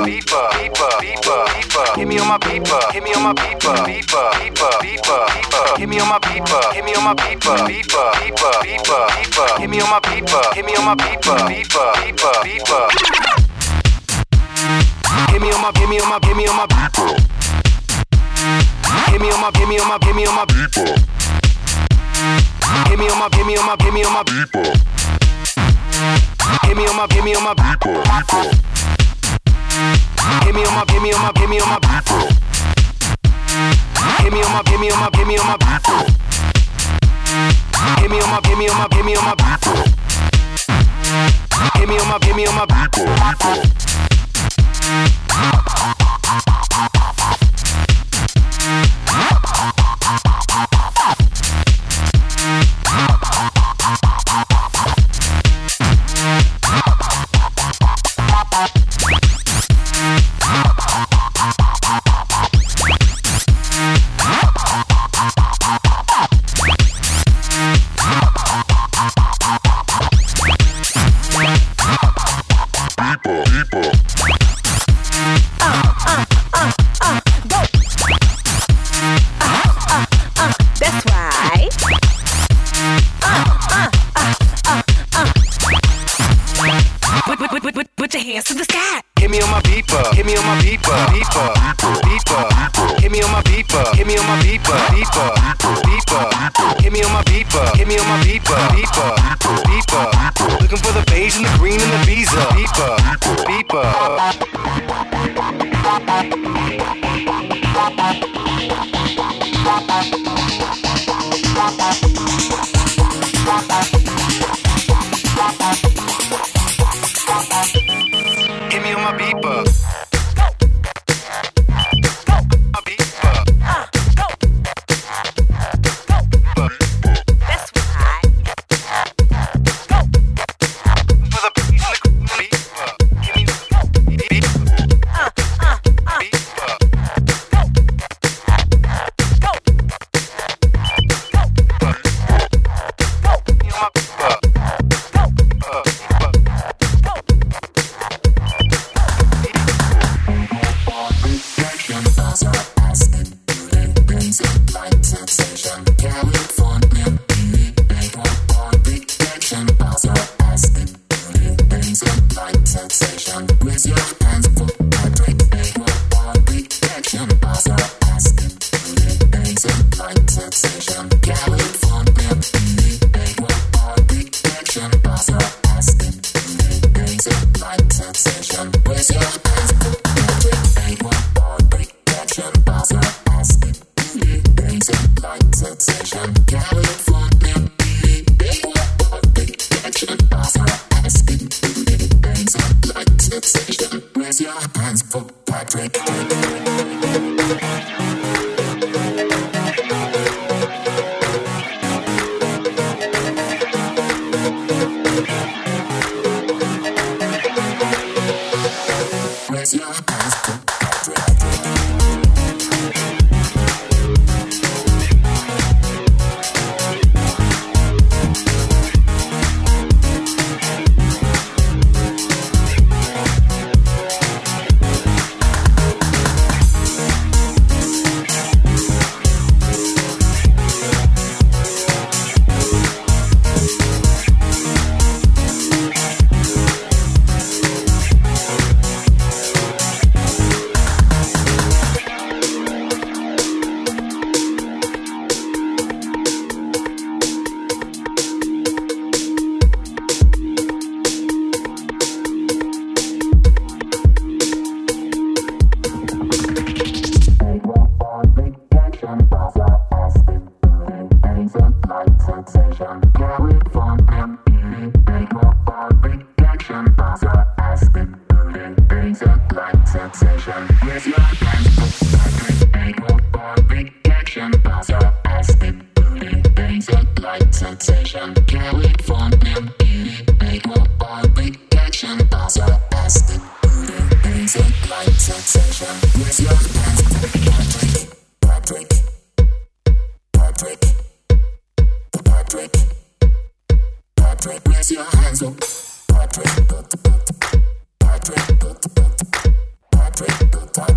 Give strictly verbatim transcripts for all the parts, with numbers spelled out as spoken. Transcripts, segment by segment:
beeper, beeper, beeper, beeper. Hit me on my beeper, hit me on my beeper, beeper, beeper, beeper, beeper. Hit me on my beeper, hit me on my beeper, beeper, beeper, beeper, beeper. Hit me on my beeper, hit me on my beeper, beeper, beeper, beeper. Hit me on my, hit me on my, hit me on my beeper. Hit me on my, hit me on my, hit me on my beeper. Hit me on my, hit me on my, hit me on my beeper. Hit me on my, hit me on my beeper, beeper. Hit me on my, hit me on my, hit me on my beeper. Hit me on my, hit me on my, hit me on my beeper. Hit me on my, hit me on my, hit me on my beeper. Hit me on my, hit me on my beeper, beeper.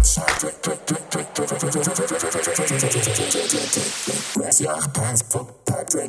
Press your pants for Patrick.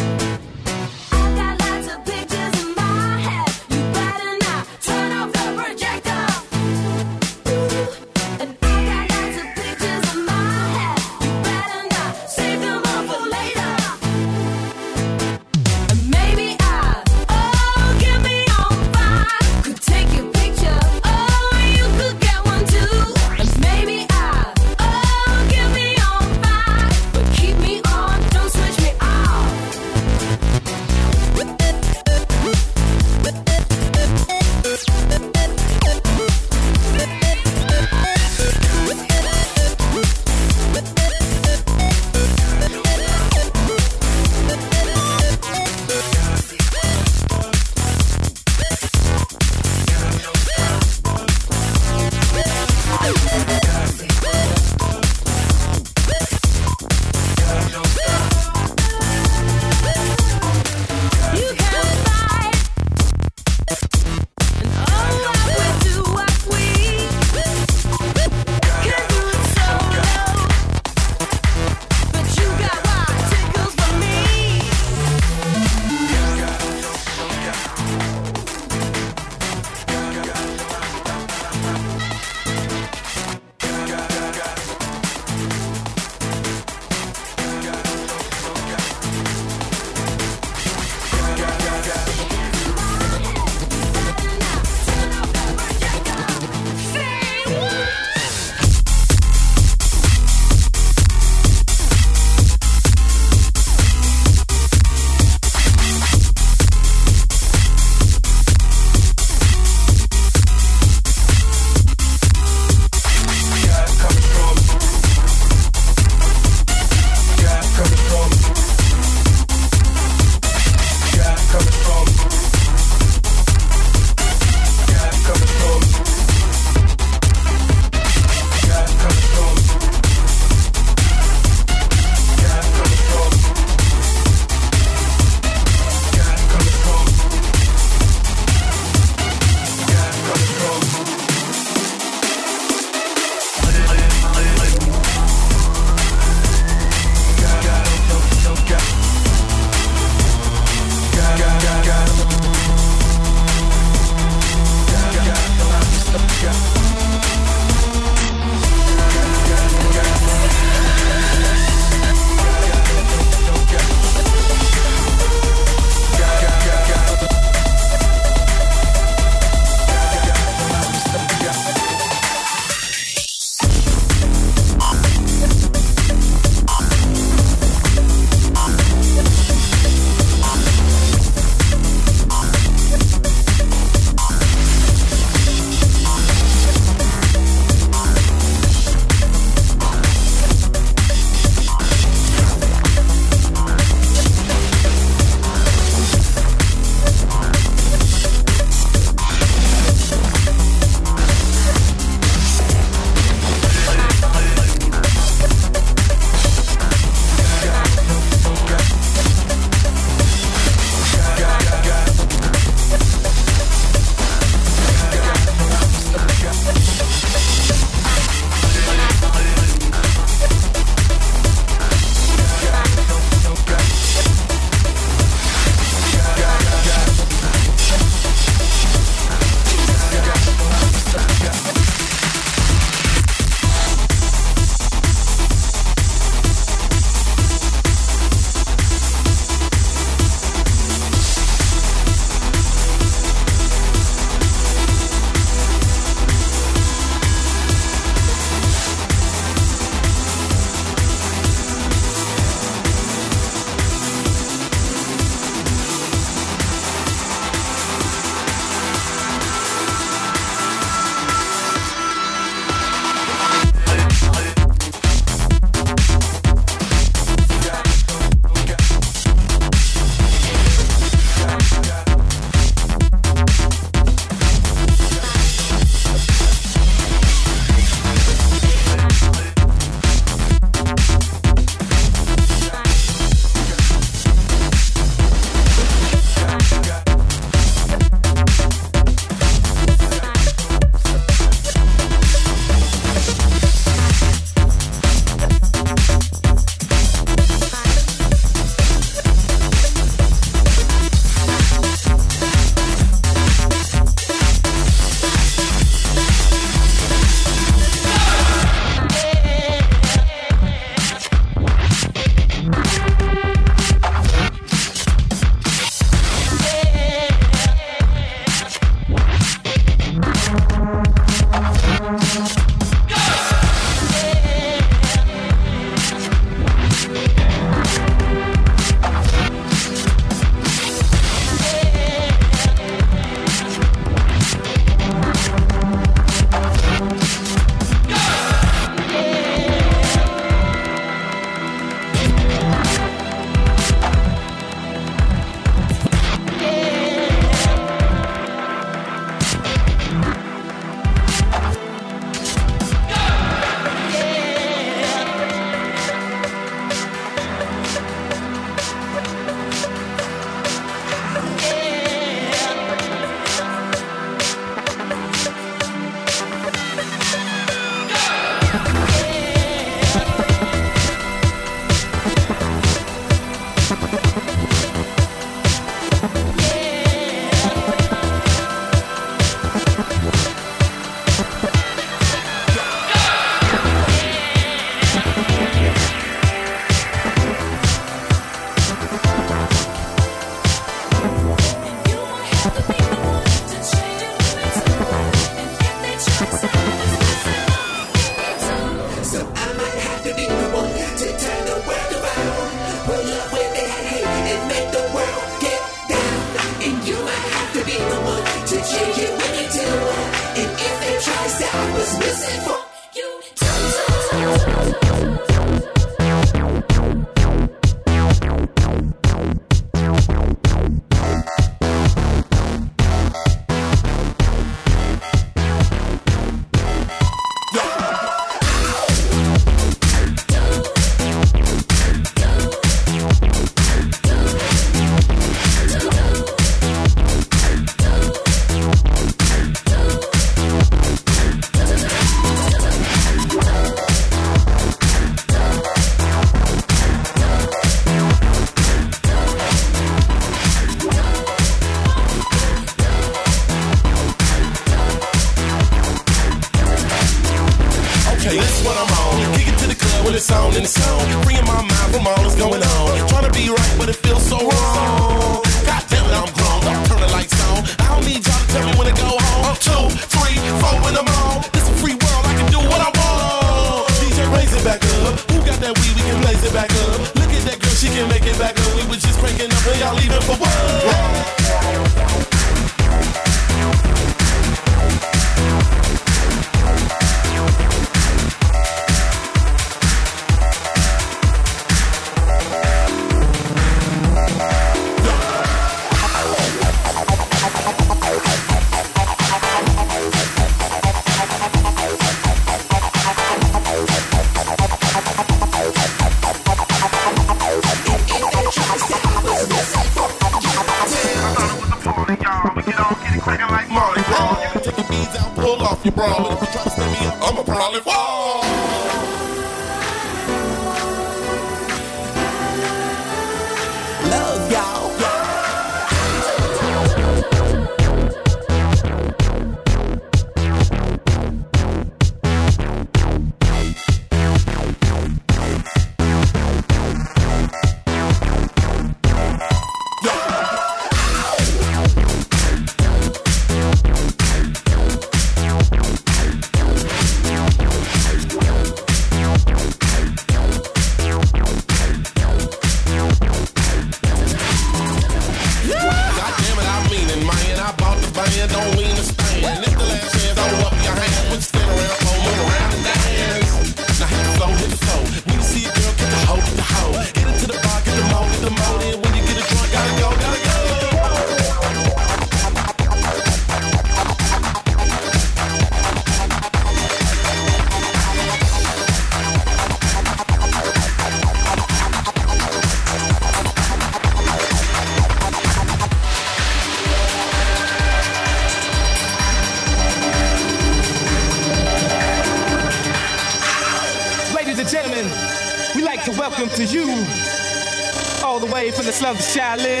To you, all the way from the slums of Shaolin,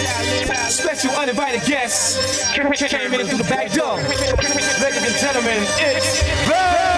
special uninvited guests came in through the back door. Ladies and gentlemen, it's the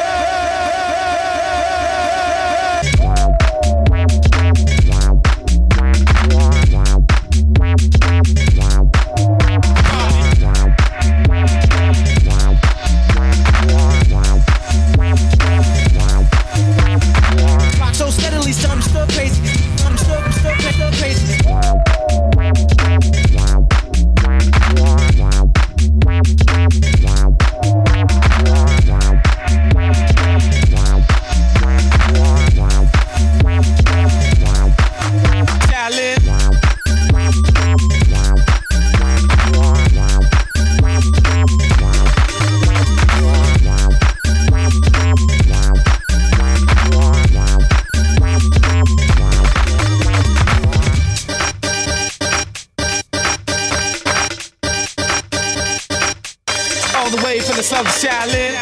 slums of Shaolin.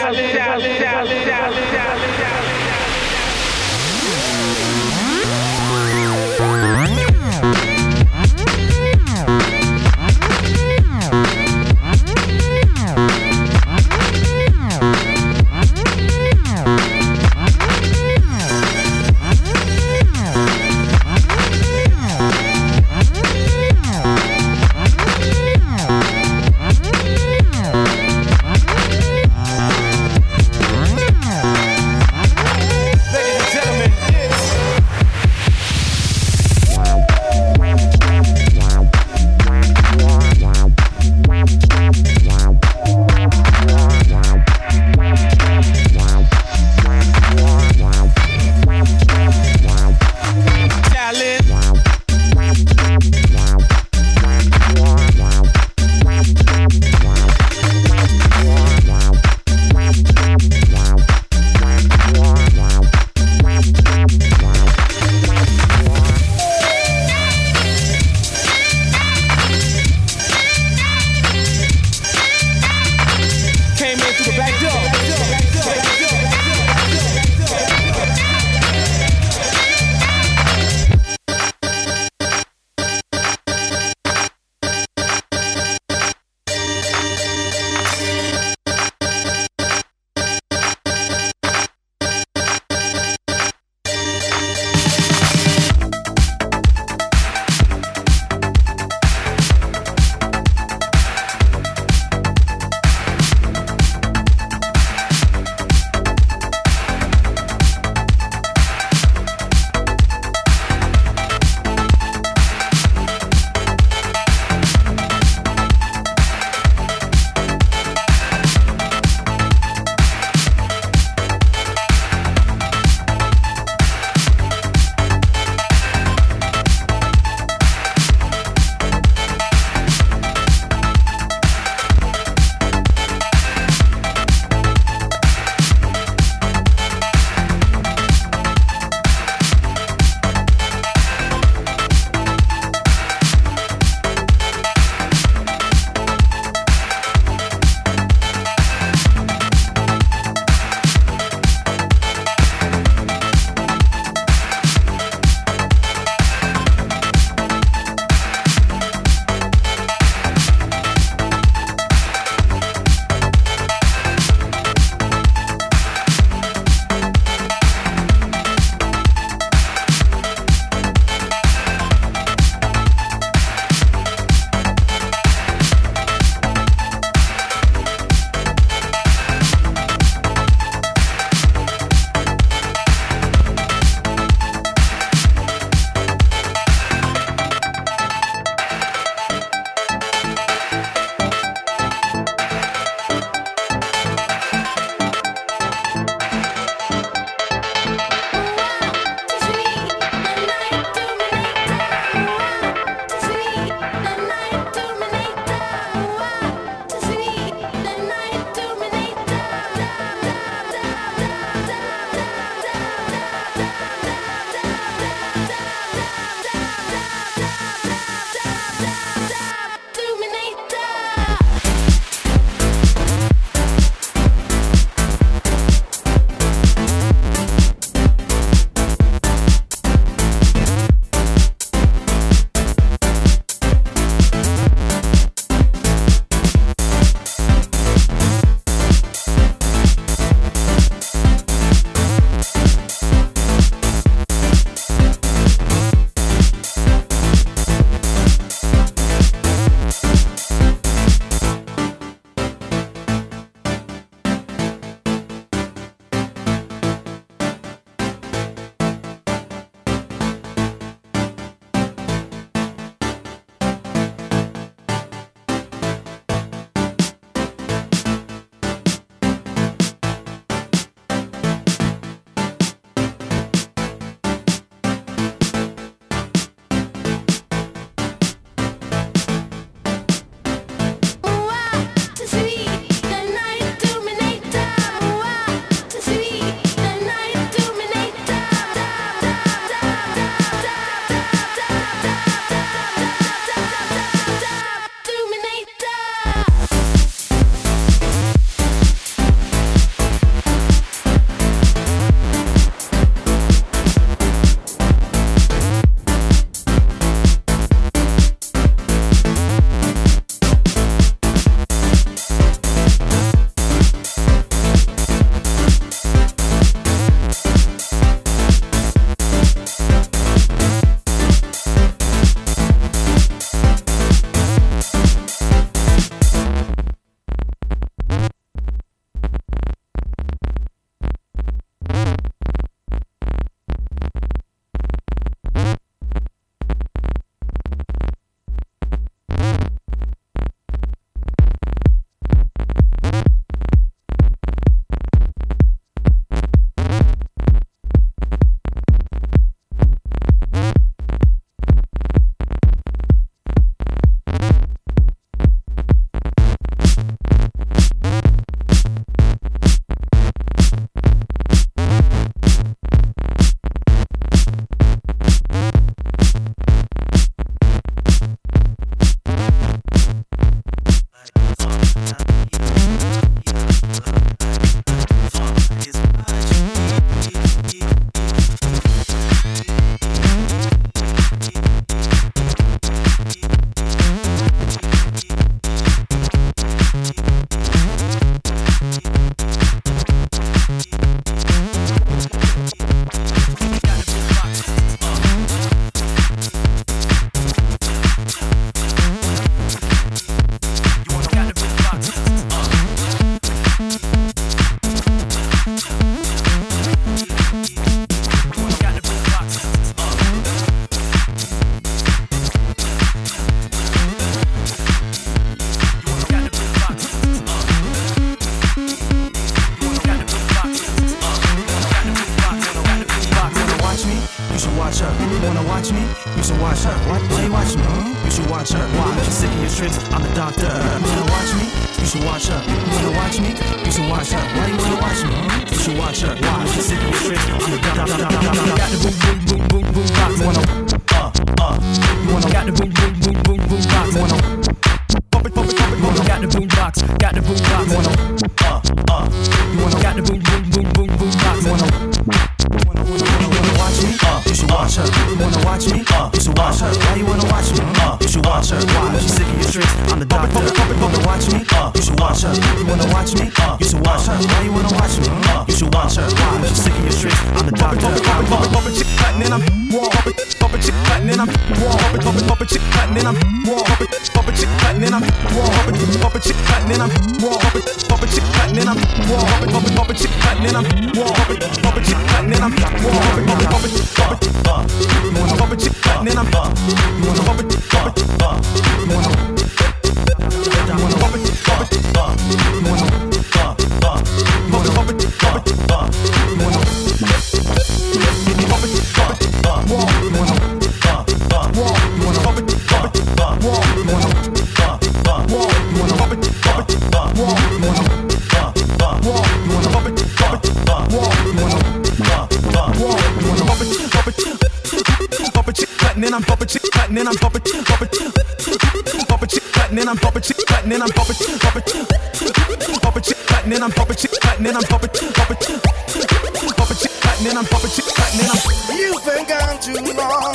watch me? You should watch her. Why, why you watch me? You should watch her. Why? She's sick of your tricks. I'm the doctor. You wanna watch me? You should watch her. You wanna watch me? You should watch her. Why you wanna watch me? You should watch her. Why? She's sick of your tricks. I'm the doctor. Got the boom boom boom boom boom box. You wanna uh uh. You wanna got the boom boom boom boom boom box. You wanna pump it pump it pump it. You wanna got the boom box. Got the boom box. You wanna uh uh. You wanna got the boom boom boom boom boom box. You wanna wanna wanna watch me? Uh, you should watch her. You wanna watch me? Uh, you should watch her. Why you wanna watch me? Uh, you should watch her. Why? She's sick of your tricks. I'm the doctor. You wanna watch me? Uh, you should watch her. You wanna watch me? Uh, you should watch her. Why you wanna watch me? Uh, you should watch her. Why? She's sick of your tricks. I'm the doctor. Pump it, pump it, pump it, pump it, chick, cutting and I'm wall. Pump it, pump it, chick, cutting and I'm wall. Pump it, pump it, pump it, chick, cutting and I'm wall. Pump it, pump it, chick, cutting and I'm wall. Pump it, pump it, chick, cutting and I'm wall. Pump it, pump it, chick, cutting and I'm wall. Pump it, pump it, pump it, chick, cutting and I'm wall. Pump it, pump it, chick, cutting and I'm wall. Pump it, pump it, pump it, pump it, uh. You wanna pump it, chick, cutting and I'm uh. You wanna pump it, pump it, uh. You wanna You wanna pump it, pump it, uh. You wanna uh uh. Pump it, pump it, pump it, uh. You wanna pump it, pump it, uh. You wanna uh uh. You wanna pump it, pump it, uh. You wanna uh uh. You wanna pump it, pump it, uh. You wanna uh uh. You wanna pump it, pump it, uh. You wanna uh uh. You wanna pump it, pump it, pump it, chick, cutting and I'm pump it, chick, cutting and I'm pump it, pump it, pump it, chick, cutting and I'm pump it, chick, cutting and I'm pump it, pump it, pump it, chick, cutting and I'm pump it, chick, cutting and I'm pump it, pump it, pump it, chick, cutting and I'm pump it, chick, cutting and I'm. You've been gone too long.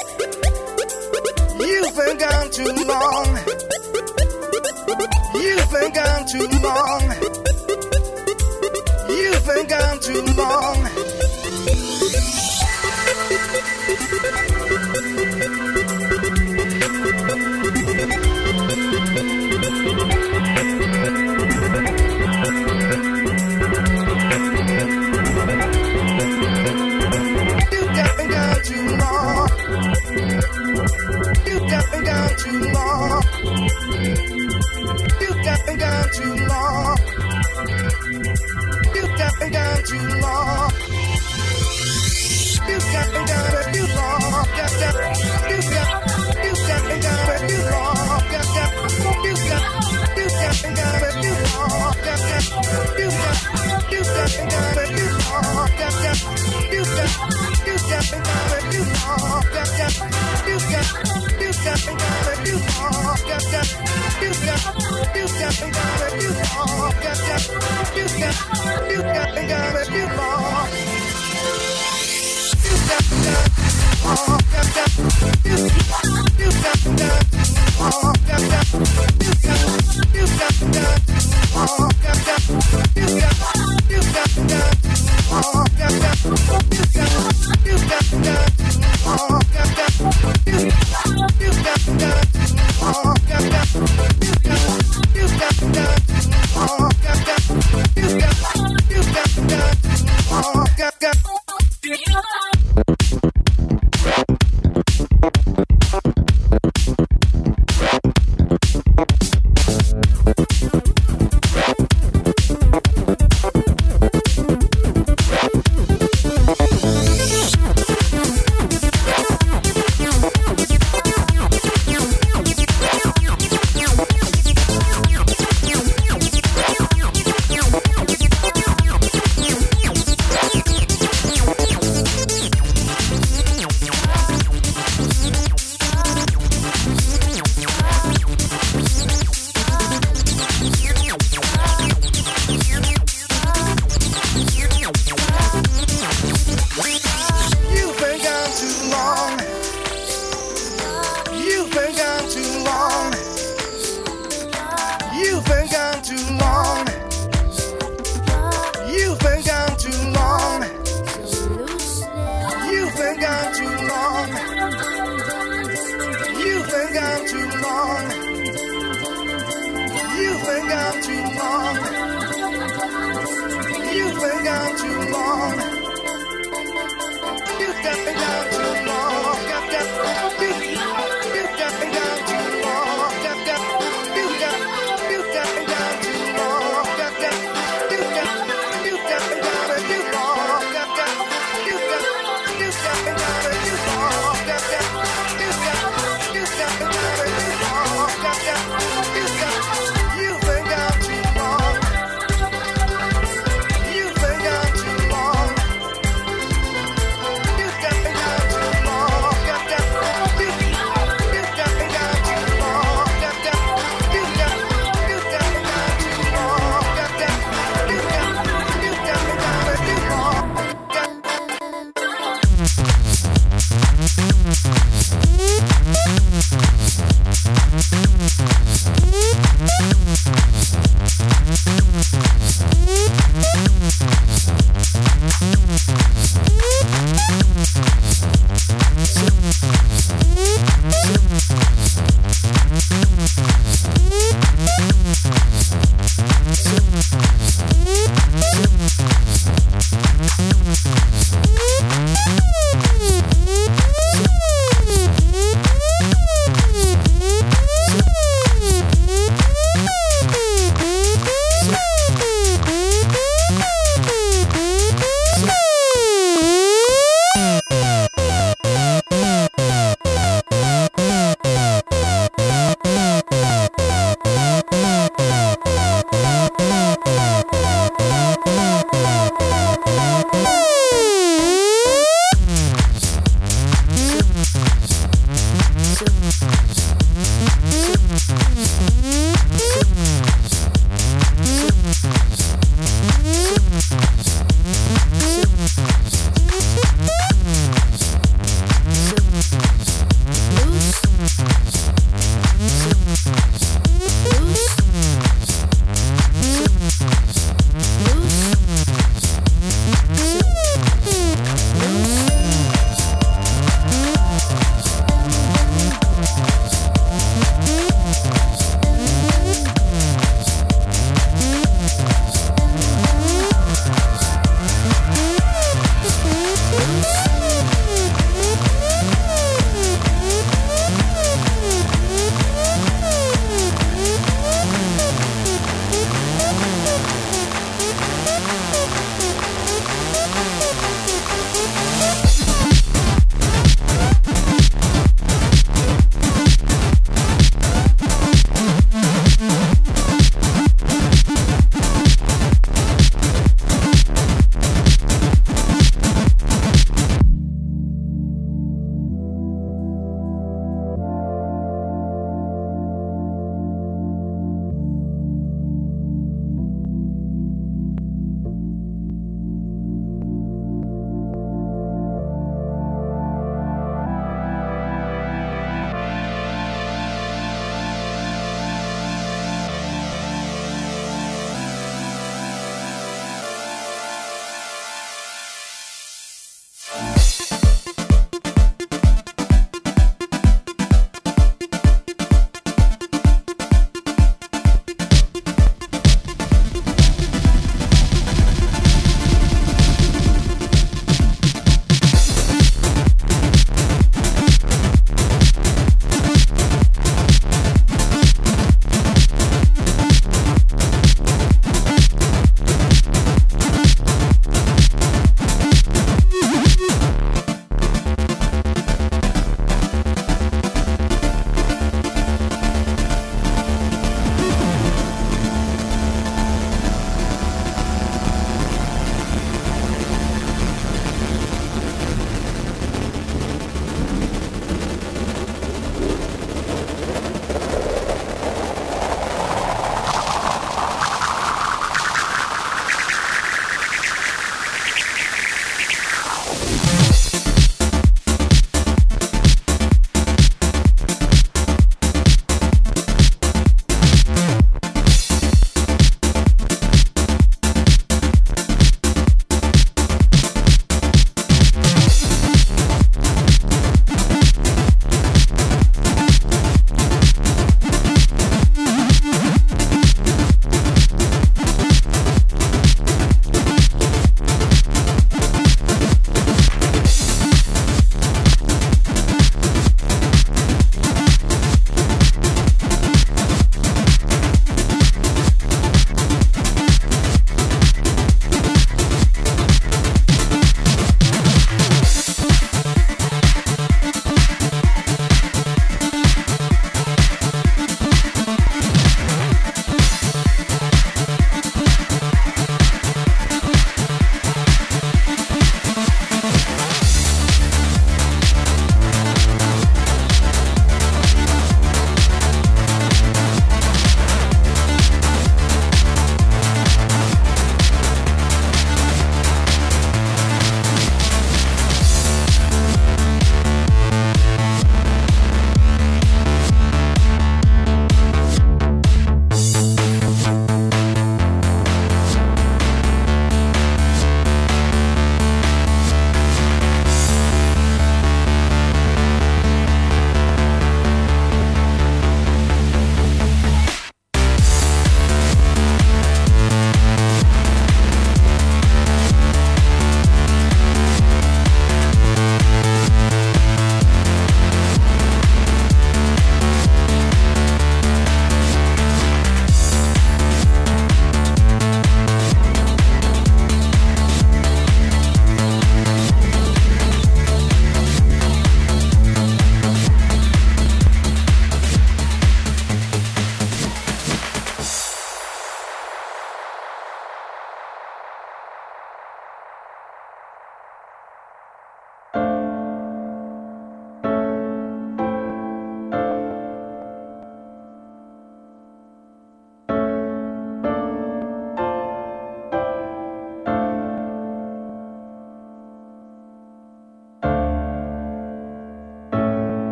You've been gone too long. You've been gone too long. You've been gone too long. Too long. You've been gone too long. You've been gone too long. You've been gone too long. You've got you've been gone too long. You've got you've got you've been gone too long. You've got you've been gone too long. You've got you've got you've been gone too long. You've got you've got you've been gone too long. You've got you've got you've been gone too long. You've got you've got you've been gone too long. You've got you've got oh, you've got you've you've got oh, you've got you've got you've got oh, you've got you've got you've got oh, you've got you've got you've got oh, you've got you've got you've got oh, you've got you've got oh, you've got you've got you've got oh, you've got You've been gone too long. You've got